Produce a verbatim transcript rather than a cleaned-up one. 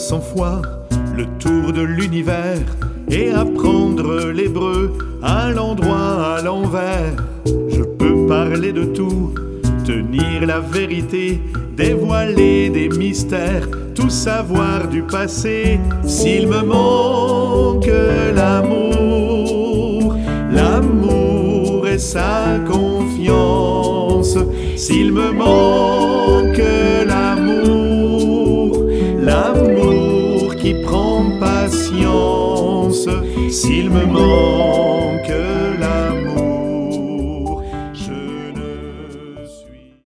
cent fois le tour de l'univers et apprendre l'hébreu à l'endroit, à l'envers. Je peux parler de tout, tenir la vérité, dévoiler des mystères, tout savoir du passé. S'il me manque l'amour, l'amour et sa confiance. S'il me manque l'amour, l'amour qui prend patience. S'il me manque